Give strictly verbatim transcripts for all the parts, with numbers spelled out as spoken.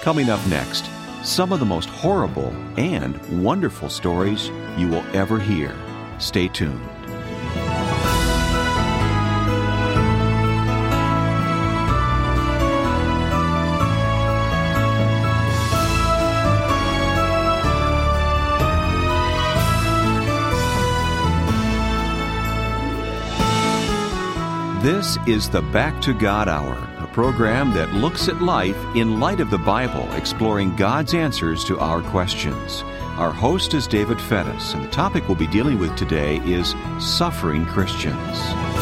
Coming up next, some of the most horrible and wonderful stories you will ever hear. Stay tuned. This is the Back to God Hour, a program that looks at life in light of the Bible, exploring God's answers to our questions. Our host is David Fettis, and the topic we'll be dealing with today is suffering Christians.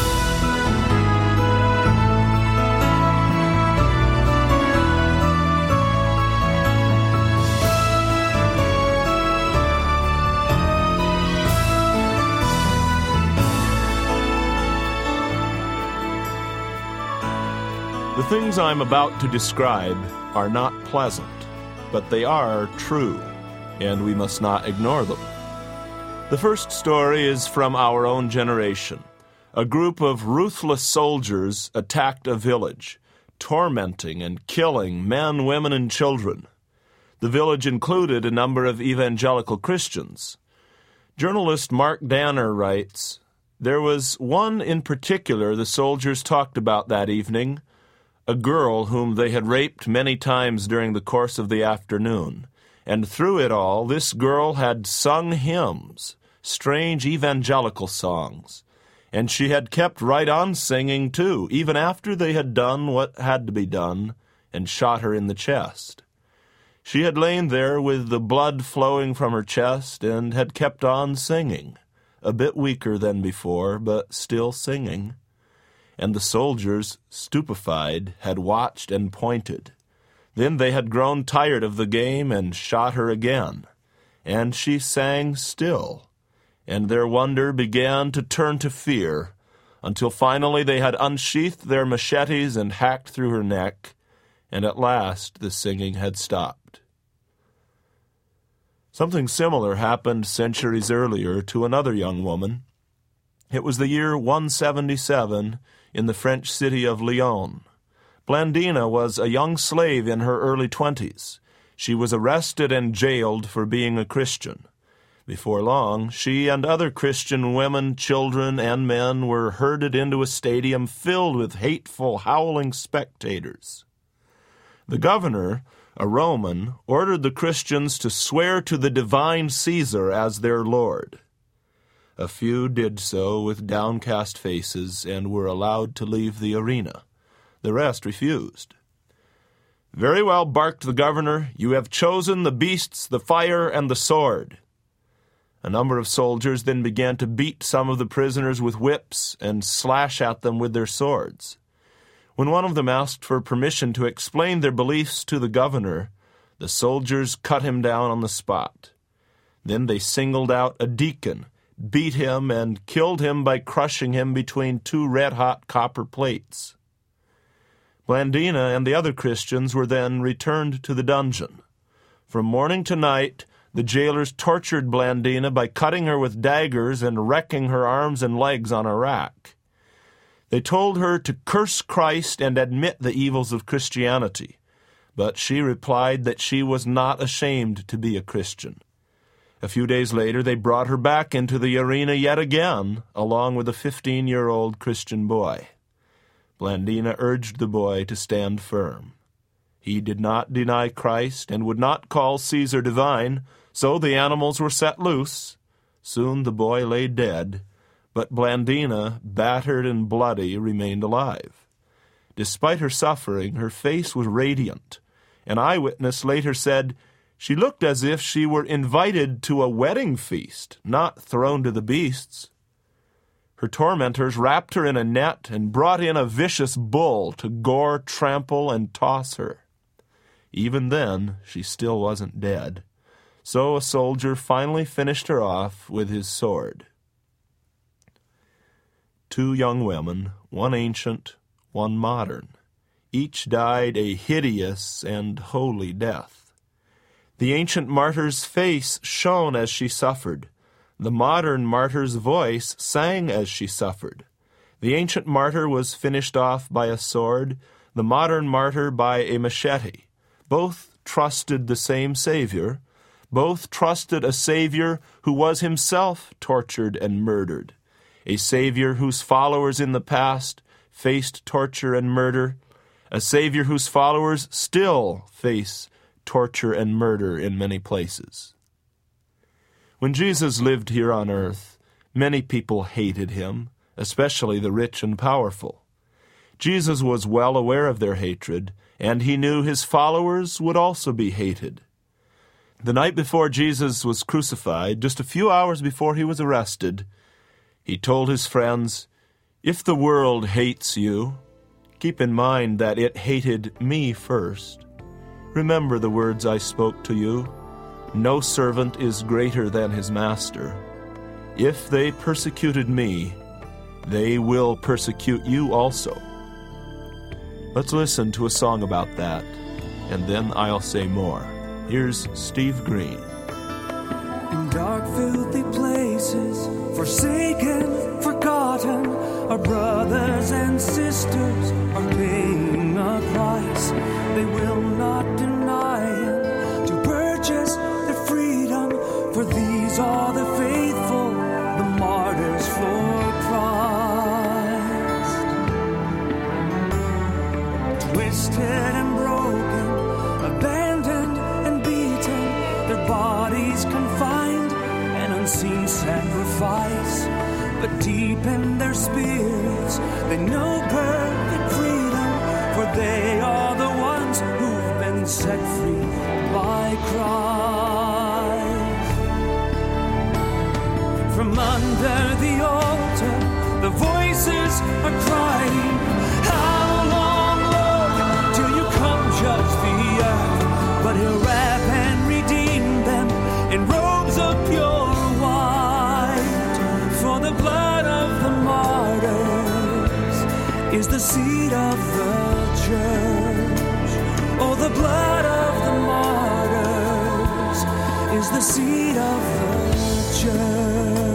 The things I'm about to describe are not pleasant, but they are true, and we must not ignore them. The first story is from our own generation. A group of ruthless soldiers attacked a village, tormenting and killing men, women, and children. The village included a number of evangelical Christians. Journalist Mark Danner writes, "There was one in particular the soldiers talked about that evening, a girl whom they had raped many times during the course of the afternoon. And through it all, this girl had sung hymns, strange evangelical songs. And she had kept right on singing, too, even after they had done what had to be done and shot her in the chest. She had lain there with the blood flowing from her chest and had kept on singing, a bit weaker than before, but still singing. And the soldiers, stupefied, had watched and pointed. Then they had grown tired of the game and shot her again. And she sang still. And their wonder began to turn to fear, until finally they had unsheathed their machetes and hacked through her neck, and at last the singing had stopped." Something similar happened centuries earlier to another young woman. It was the year one seventy-seven in the French city of Lyon. Blandina was a young slave in her early twenties. She was arrested and jailed for being a Christian. Before long, she and other Christian women, children, and men were herded into a stadium filled with hateful, howling spectators. The governor, a Roman, ordered the Christians to swear to the divine Caesar as their lord. A few did so with downcast faces and were allowed to leave the arena. The rest refused. "Very well," barked the governor, "you have chosen the beasts, the fire, and the sword." A number of soldiers then began to beat some of the prisoners with whips and slash at them with their swords. When one of them asked for permission to explain their beliefs to the governor, the soldiers cut him down on the spot. Then they singled out a deacon, beat him, and killed him by crushing him between two red-hot copper plates. Blandina and the other Christians were then returned to the dungeon. From morning to night, the jailers tortured Blandina by cutting her with daggers and wrecking her arms and legs on a rack. They told her to curse Christ and admit the evils of Christianity, but she replied that she was not ashamed to be a Christian. A few days later, they brought her back into the arena yet again, along with a fifteen-year-old Christian boy. Blandina urged the boy to stand firm. He did not deny Christ and would not call Caesar divine, so the animals were set loose. Soon the boy lay dead, but Blandina, battered and bloody, remained alive. Despite her suffering, her face was radiant. An eyewitness later said, "She looked as if she were invited to a wedding feast, not thrown to the beasts." Her tormentors wrapped her in a net and brought in a vicious bull to gore, trample, and toss her. Even then, she still wasn't dead. So a soldier finally finished her off with his sword. Two young women, one ancient, one modern. Each died a hideous and holy death. The ancient martyr's face shone as she suffered. The modern martyr's voice sang as she suffered. The ancient martyr was finished off by a sword, the modern martyr by a machete. Both trusted the same Savior. Both trusted a Savior who was himself tortured and murdered, a Savior whose followers in the past faced torture and murder, a Savior whose followers still face torture and murder in many places. When Jesus lived here on earth, many people hated him, especially the rich and powerful. Jesus was well aware of their hatred, and he knew his followers would also be hated. The night before Jesus was crucified, just a few hours before he was arrested, he told his friends, "If the world hates you, keep in mind that it hated me first. Remember the words I spoke to you. No servant is greater than his master. If they persecuted me, they will persecute you also." Let's listen to a song about that, and then I'll say more. Here's Steve Green. In dark, filthy places, forsaken, forgotten, our brothers and sisters are paying a price they will not deny him to purchase their freedom, for these are the faithful, the martyrs for Christ. Twisted and broken, abandoned and beaten, their bodies confined, an unseen sacrifice. But deep in their spirits, they know perfect freedom, for they are the ones who've been set free by Christ. From under the altar, the voices are crying, "How long, Lord, till you come judge the earth?" But he'll wrap and redeem them in robes of pure white, for the blood of the martyrs is the seed of the church. Oh, the blood of the martyrs is the seed of the church.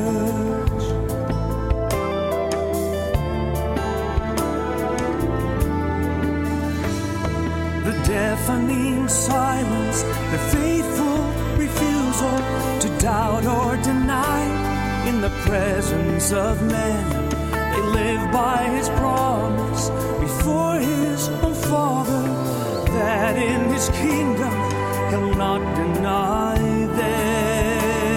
The deafening silence, the faithful refusal to doubt or deny in the presence of men. They live by his promise before his own Father, that in his kingdom he'll not deny them.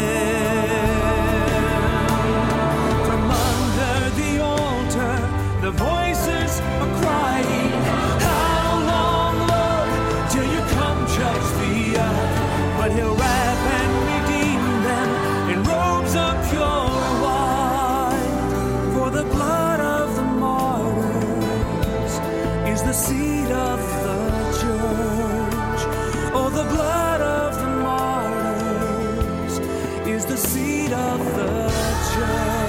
From under the altar, the voices are crying, "How long, Lord, till you come judge the earth?" But he'll wrap and redeem them in robes of pure white, for the blood of the martyrs is the seed of the church. Oh, the blood of the martyrs is the seed of the church.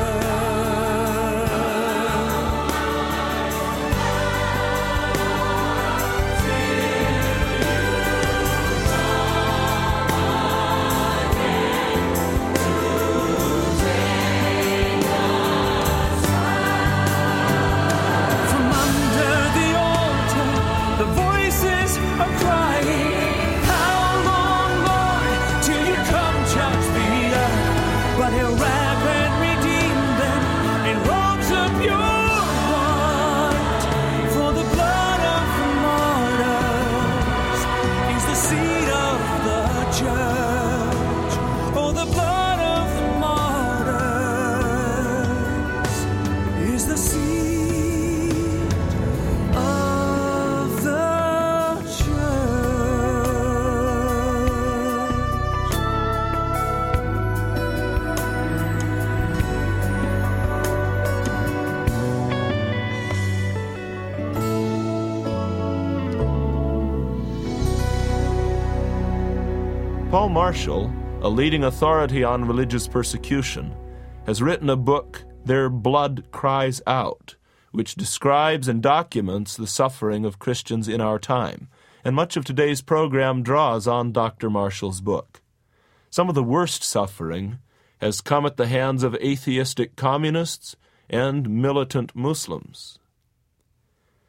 From under the altar, the voices are crying, "How long, Lord, till you come judge the earth?" But he'll wrap and redeem them in robes of pure white, for the blood of the martyrs is the seed of the church. Oh, the blood of the martyrs is the seed of the Paul Marshall, a leading authority on religious persecution, has written a book, Their Blood Cries Out, which describes and documents the suffering of Christians in our time, and much of today's program draws on Doctor Marshall's book. Some of the worst suffering has come at the hands of atheistic communists and militant Muslims.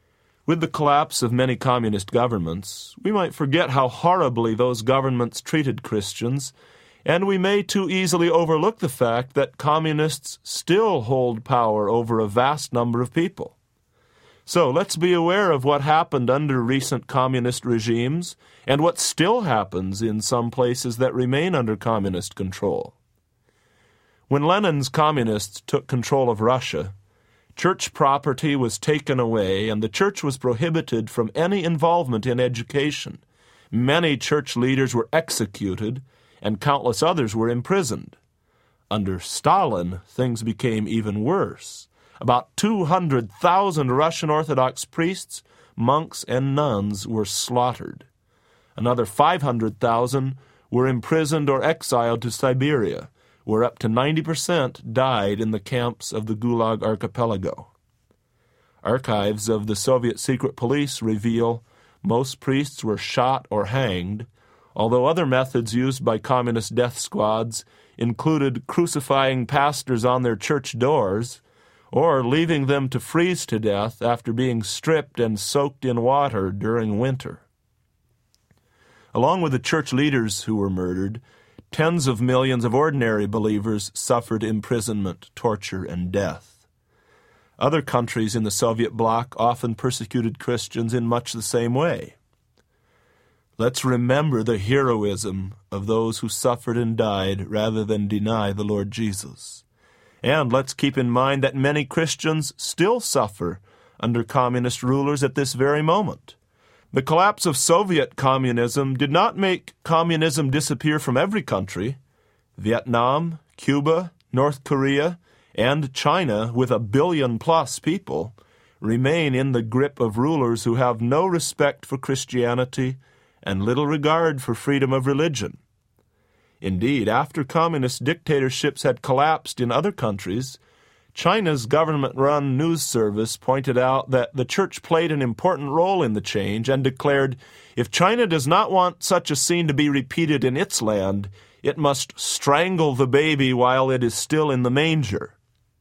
With the collapse of many communist governments, we might forget how horribly those governments treated Christians, and we may too easily overlook the fact that communists still hold power over a vast number of people. So let's be aware of what happened under recent communist regimes and what still happens in some places that remain under communist control. When Lenin's communists took control of Russia, church property was taken away and the church was prohibited from any involvement in education. Many church leaders were executed and countless others were imprisoned. Under Stalin, things became even worse. About two hundred thousand Russian Orthodox priests, monks, and nuns were slaughtered. Another five hundred thousand were imprisoned or exiled to Siberia, where up to ninety percent died in the camps of the Gulag Archipelago. Archives of the Soviet secret police reveal most priests were shot or hanged, although other methods used by communist death squads included crucifying pastors on their church doors or leaving them to freeze to death after being stripped and soaked in water during winter. Along with the church leaders who were murdered, tens of millions of ordinary believers suffered imprisonment, torture, and death. Other countries in the Soviet bloc often persecuted Christians in much the same way. Let's remember the heroism of those who suffered and died rather than deny the Lord Jesus. And let's keep in mind that many Christians still suffer under communist rulers at this very moment. The collapse of Soviet communism did not make communism disappear from every country. Vietnam, Cuba, North Korea, and China, with a billion-plus people, remain in the grip of rulers who have no respect for Christianity and little regard for freedom of religion. Indeed, after communist dictatorships had collapsed in other countries, China's government-run news service pointed out that the church played an important role in the change and declared, if China does not want such a scene to be repeated in its land, it must strangle the baby while it is still in the manger.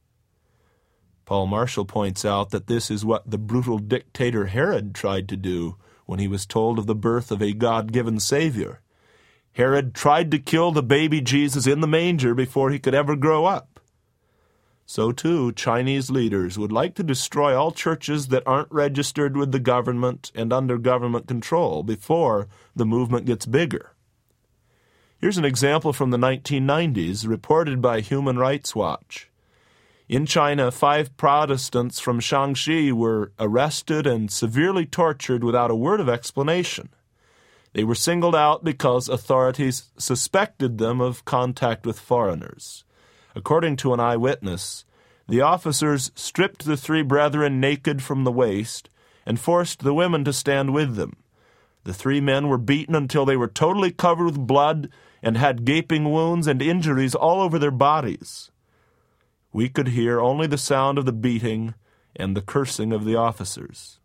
Paul Marshall points out that this is what the brutal dictator Herod tried to do when he was told of the birth of a God-given Savior. Herod tried to kill the baby Jesus in the manger before he could ever grow up. So, too, Chinese leaders would like to destroy all churches that aren't registered with the government and under government control before the movement gets bigger. Here's an example from the nineteen nineties, reported by Human Rights Watch. In China, five Protestants from Shaanxi were arrested and severely tortured without a word of explanation. They were singled out because authorities suspected them of contact with foreigners. According to an eyewitness, the officers stripped the three brethren naked from the waist and forced the women to stand with them. The three men were beaten until they were totally covered with blood and had gaping wounds and injuries all over their bodies. We could hear only the sound of the beating and the cursing of the officers.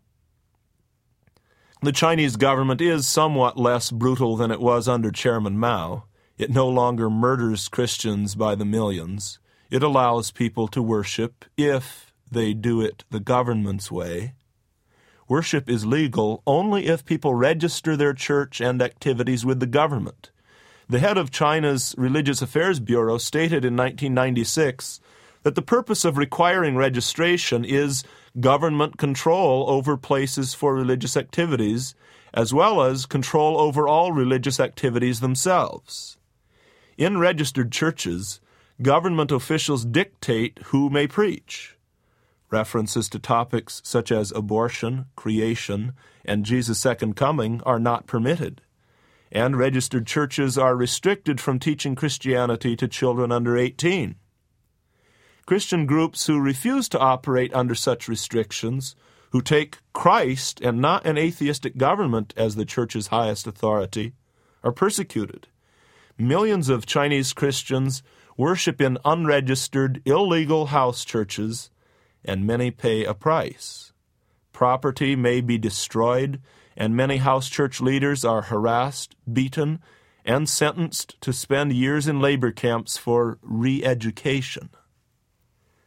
The Chinese government is somewhat less brutal than it was under Chairman Mao. It no longer murders Christians by the millions. It allows people to worship if they do it the government's way. Worship is legal only if people register their church and activities with the government. The head of China's Religious Affairs Bureau stated in nineteen ninety-six that the purpose of requiring registration is government control over places for religious activities, as well as control over all religious activities themselves. In registered churches, government officials dictate who may preach. References to topics such as abortion, creation, and Jesus' second coming are not permitted, and registered churches are restricted from teaching Christianity to children under eighteen. Christian groups who refuse to operate under such restrictions, who take Christ and not an atheistic government as the church's highest authority, are persecuted. Millions of Chinese Christians worship in unregistered, illegal house churches, and many pay a price. Property may be destroyed, and many house church leaders are harassed, beaten, and sentenced to spend years in labor camps for re-education.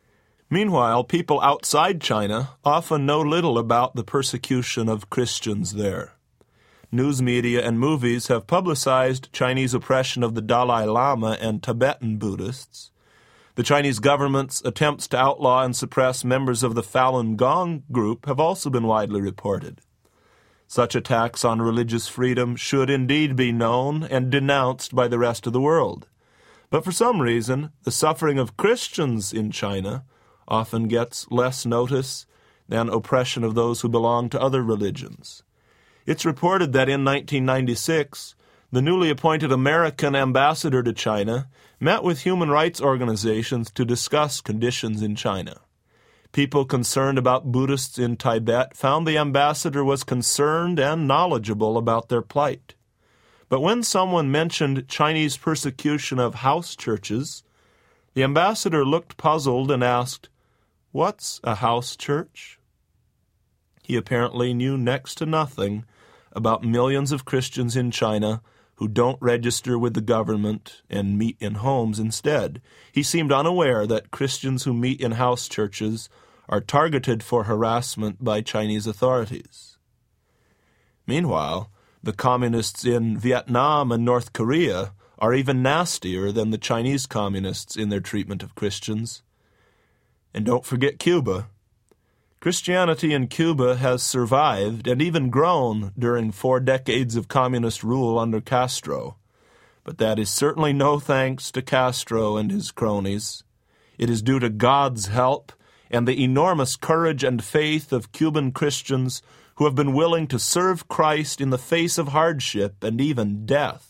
Meanwhile, people outside China often know little about the persecution of Christians there. News media and movies have publicized Chinese oppression of the Dalai Lama and Tibetan Buddhists. The Chinese government's attempts to outlaw and suppress members of the Falun Gong group have also been widely reported. Such attacks on religious freedom should indeed be known and denounced by the rest of the world. But for some reason, the suffering of Christians in China often gets less notice than oppression of those who belong to other religions. It's reported that in nineteen ninety-six, the newly appointed American ambassador to China met with human rights organizations to discuss conditions in China. People concerned about Buddhists in Tibet found the ambassador was concerned and knowledgeable about their plight. But when someone mentioned Chinese persecution of house churches, the ambassador looked puzzled and asked, "What's a house church?" He apparently knew next to nothing about millions of Christians in China who don't register with the government and meet in homes instead. He seemed unaware that Christians who meet in house churches are targeted for harassment by Chinese authorities. Meanwhile, the communists in Vietnam and North Korea are even nastier than the Chinese communists in their treatment of Christians. And don't forget Cuba. Christianity in Cuba has survived and even grown during four decades of communist rule under Castro. But that is certainly no thanks to Castro and his cronies. It is due to God's help and the enormous courage and faith of Cuban Christians who have been willing to serve Christ in the face of hardship and even death.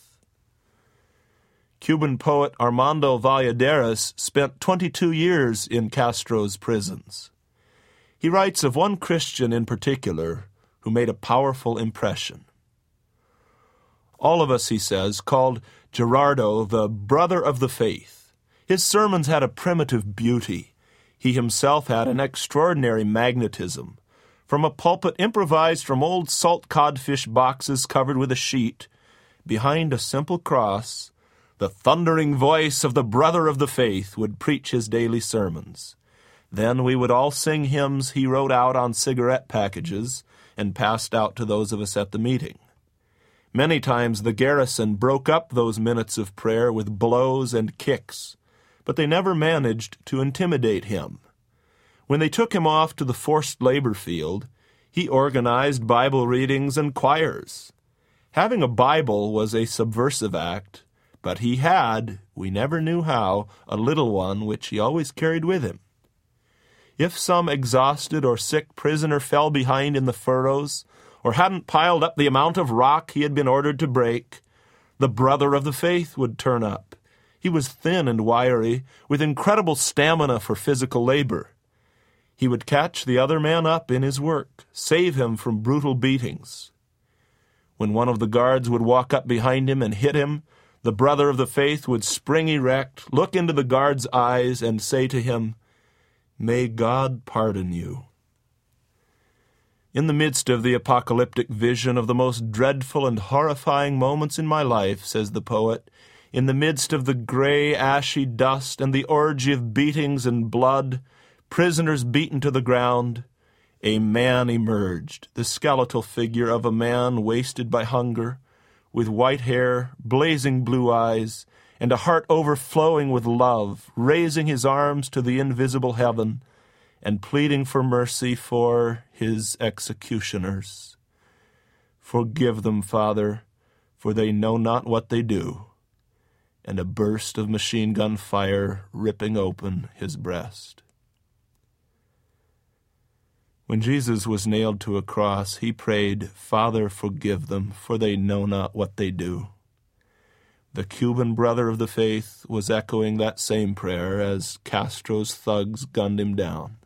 Cuban poet Armando Valladares spent twenty-two years in Castro's prisons. He writes of one Christian in particular who made a powerful impression. All of us, he says, called Gerardo the brother of the faith. His sermons had a primitive beauty. He himself had an extraordinary magnetism. From a pulpit improvised from old salt codfish boxes covered with a sheet, behind a simple cross, the thundering voice of the brother of the faith would preach his daily sermons. Then we would all sing hymns he wrote out on cigarette packages and passed out to those of us at the meeting. Many times the garrison broke up those minutes of prayer with blows and kicks, but they never managed to intimidate him. When they took him off to the forced labor field, he organized Bible readings and choirs. Having a Bible was a subversive act, but he had, we never knew how, a little one which he always carried with him. If some exhausted or sick prisoner fell behind in the furrows, or hadn't piled up the amount of rock he had been ordered to break, the brother of the faith would turn up. He was thin and wiry, with incredible stamina for physical labor. He would catch the other man up in his work, save him from brutal beatings. When one of the guards would walk up behind him and hit him, the brother of the faith would spring erect, look into the guard's eyes, and say to him, "May God pardon you." In the midst of the apocalyptic vision of the most dreadful and horrifying moments in my life, says the poet, in the midst of the gray, ashy dust and the orgy of beatings and blood, prisoners beaten to the ground, a man emerged, the skeletal figure of a man wasted by hunger, with white hair, blazing blue eyes, and a heart overflowing with love, raising his arms to the invisible heaven and pleading for mercy for his executioners. "Forgive them, Father, for they know not what they do," and a burst of machine gun fire ripping open his breast. When Jesus was nailed to a cross, he prayed, "Father, forgive them, for they know not what they do." The Cuban brother of the faith was echoing that same prayer as Castro's thugs gunned him down.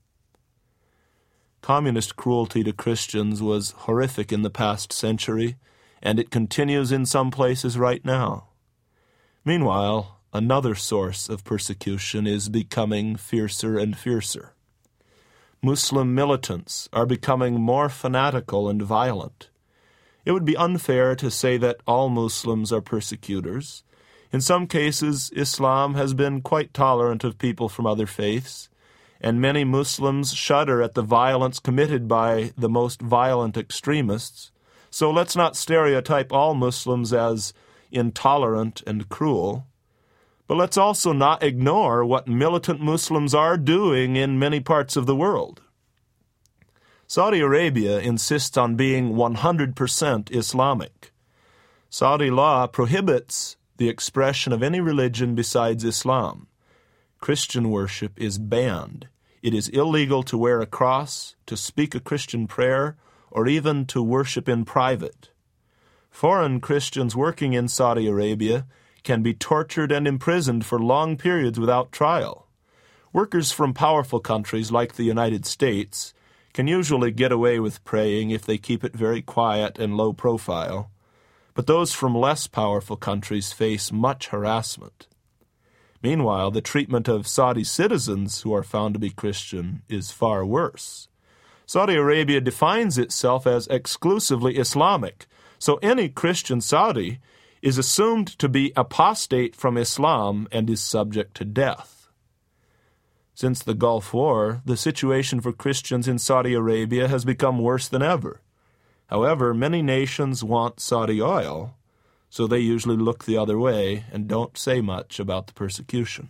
Communist cruelty to Christians was horrific in the past century, and it continues in some places right now. Meanwhile, another source of persecution is becoming fiercer and fiercer. Muslim militants are becoming more fanatical and violent. It would be unfair to say that all Muslims are persecutors. In some cases, Islam has been quite tolerant of people from other faiths, and many Muslims shudder at the violence committed by the most violent extremists. So let's not stereotype all Muslims as intolerant and cruel. But let's also not ignore what militant Muslims are doing in many parts of the world. Saudi Arabia insists on being one hundred percent Islamic. Saudi law prohibits the expression of any religion besides Islam. Christian worship is banned. It is illegal to wear a cross, to speak a Christian prayer, or even to worship in private. Foreign Christians working in Saudi Arabia can be tortured and imprisoned for long periods without trial. Workers from powerful countries like the United States can usually get away with praying if they keep it very quiet and low profile, but those from less powerful countries face much harassment. Meanwhile, the treatment of Saudi citizens who are found to be Christian is far worse. Saudi Arabia defines itself as exclusively Islamic, so any Christian Saudi is assumed to be apostate from Islam and is subject to death. Since the Gulf War, the situation for Christians in Saudi Arabia has become worse than ever. However, many nations want Saudi oil, so they usually look the other way and don't say much about the persecution.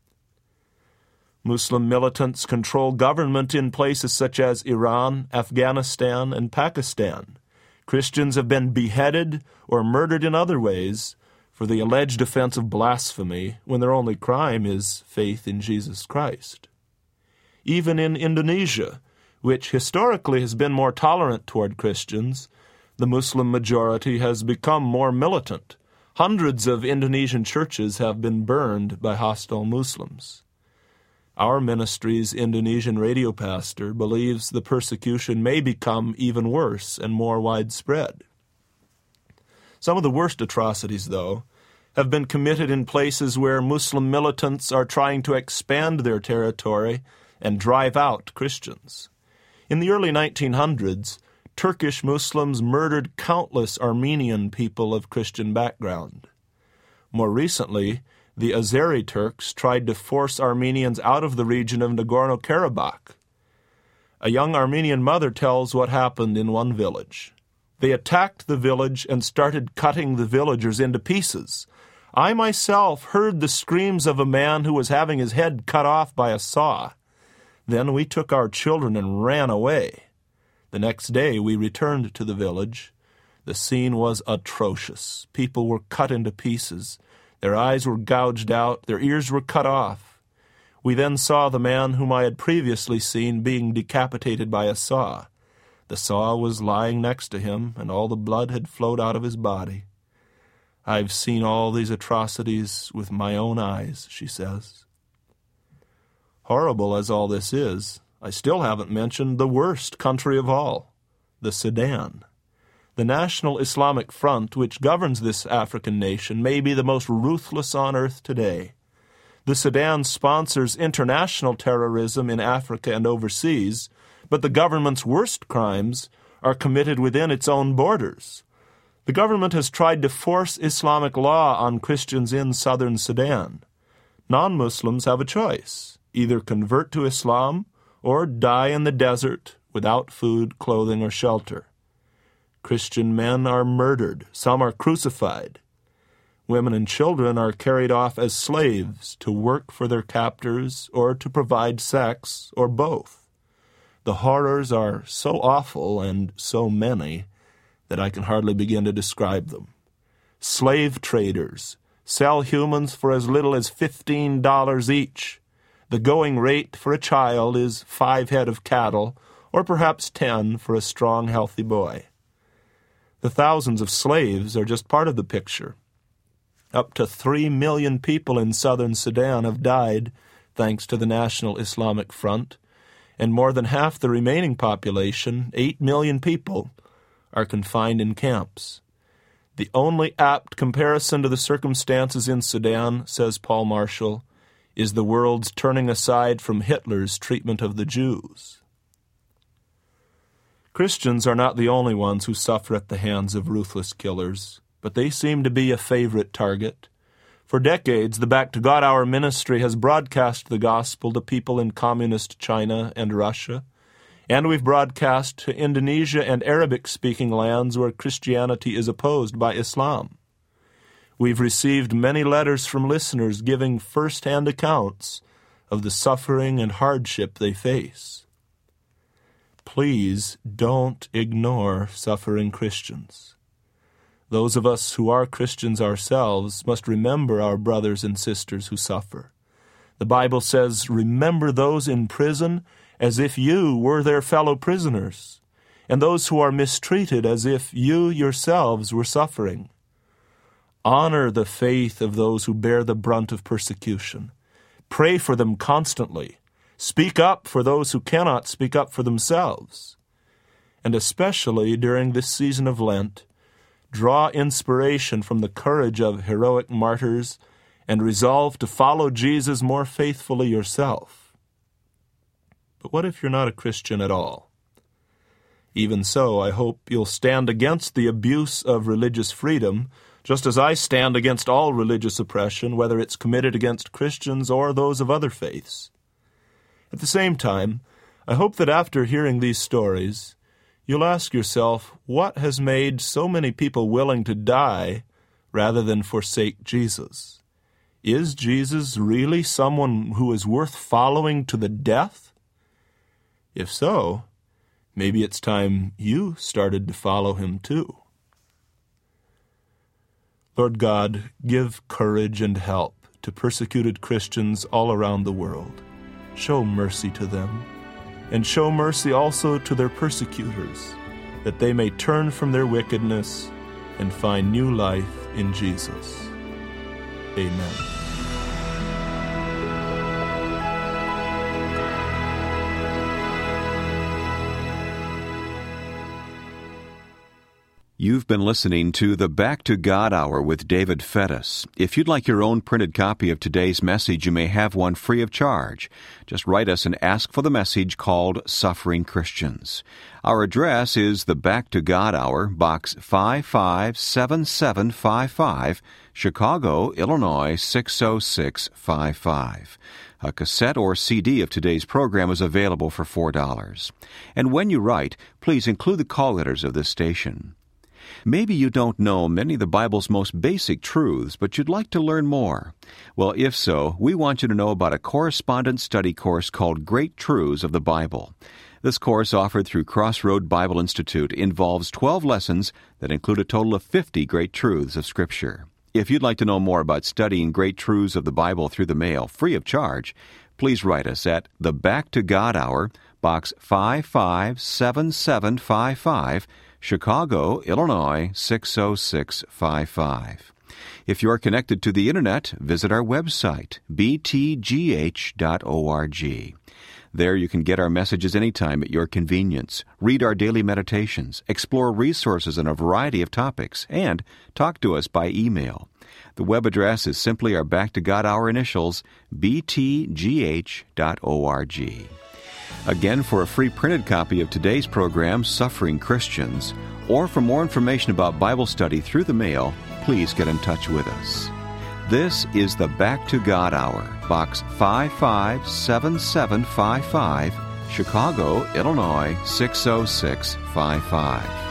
Muslim militants control government in places such as Iran, Afghanistan, and Pakistan. Christians have been beheaded or murdered in other ways for the alleged offense of blasphemy when their only crime is faith in Jesus Christ. Even in Indonesia, which historically has been more tolerant toward Christians, the Muslim majority has become more militant. Hundreds of Indonesian churches have been burned by hostile Muslims. Our ministry's Indonesian radio pastor believes the persecution may become even worse and more widespread. Some of the worst atrocities, though, have been committed in places where Muslim militants are trying to expand their territory and drive out Christians. In the early nineteen hundreds, Turkish Muslims murdered countless Armenian people of Christian background. More recently, the Azeri Turks tried to force Armenians out of the region of Nagorno-Karabakh. A young Armenian mother tells what happened in one village. They attacked the village and started cutting the villagers into pieces. I myself heard the screams of a man who was having his head cut off by a saw. Then we took our children and ran away. The next day we returned to the village. The scene was atrocious. People were cut into pieces. Their eyes were gouged out. Their ears were cut off. We then saw the man whom I had previously seen being decapitated by a saw. The saw was lying next to him, and all the blood had flowed out of his body. I've seen all these atrocities with my own eyes, she says. Horrible as all this is, I still haven't mentioned the worst country of all, the Sudan. The National Islamic Front, which governs this African nation, may be the most ruthless on earth today. The Sudan sponsors international terrorism in Africa and overseas, but the government's worst crimes are committed within its own borders. The government has tried to force Islamic law on Christians in southern Sudan. Non-Muslims have a choice: either convert to Islam or die in the desert without food, clothing, or shelter. Christian men are murdered. Some are crucified. Women and children are carried off as slaves to work for their captors or to provide sex, or both. The horrors are so awful and so many that I can hardly begin to describe them. Slave traders sell humans for as little as fifteen dollars each. The going rate for a child is five head of cattle, or perhaps ten for a strong, healthy boy. The thousands of slaves are just part of the picture. Up to three million people in southern Sudan have died thanks to the National Islamic Front, and more than half the remaining population, eight million people, are confined in camps. The only apt comparison to the circumstances in Sudan, says Paul Marshall, is the world's turning aside from Hitler's treatment of the Jews. Christians are not the only ones who suffer at the hands of ruthless killers, but they seem to be a favorite target. For decades, the Back to God Hour ministry has broadcast the gospel to people in communist China and Russia, and we've broadcast to Indonesia and Arabic-speaking lands where Christianity is opposed by Islam. We've received many letters from listeners giving first-hand accounts of the suffering and hardship they face. Please don't ignore suffering Christians. Those of us who are Christians ourselves must remember our brothers and sisters who suffer. The Bible says, "Remember those in prison as if you were their fellow prisoners, and those who are mistreated as if you yourselves were suffering." Honor the faith of those who bear the brunt of persecution. Pray for them constantly. Speak up for those who cannot speak up for themselves. And especially during this season of Lent, draw inspiration from the courage of heroic martyrs and resolve to follow Jesus more faithfully yourself. But what if you're not a Christian at all? Even so, I hope you'll stand against the abuse of religious freedom, just as I stand against all religious oppression, whether it's committed against Christians or those of other faiths. At the same time, I hope that after hearing these stories, you'll ask yourself, what has made so many people willing to die rather than forsake Jesus? Is Jesus really someone who is worth following to the death? If so, maybe it's time you started to follow him too. Lord God, give courage and help to persecuted Christians all around the world. Show mercy to them, and show mercy also to their persecutors, that they may turn from their wickedness and find new life in Jesus. Amen. You've been listening to the Back to God Hour with David Fettis. If you'd like your own printed copy of today's message, you may have one free of charge. Just write us and ask for the message called Suffering Christians. Our address is the Back to God Hour, Box five five seven seven five five, Chicago, Illinois six oh six five five. A cassette or C D of today's program is available for four dollars. And when you write, please include the call letters of this station. Maybe you don't know many of the Bible's most basic truths, but you'd like to learn more. Well, if so, we want you to know about a correspondence study course called Great Truths of the Bible. This course, offered through Crossroad Bible Institute, involves twelve lessons that include a total of fifty great truths of Scripture. If you'd like to know more about studying great truths of the Bible through the mail, free of charge, please write us at the Back to God Hour, Box five five seven seven five five, Chicago, Illinois six oh six five five. If you are connected to the Internet, visit our website, b t g h dot org. There you can get our messages anytime at your convenience, read our daily meditations, explore resources on a variety of topics, and talk to us by email. The web address is simply our Back to God Hour initials, b t g h dot org. Again, for a free printed copy of today's program, Suffering Christians, or for more information about Bible study through the mail, please get in touch with us. This is the Back to God Hour, Box five five seven seven five five, Chicago, Illinois six oh six five five.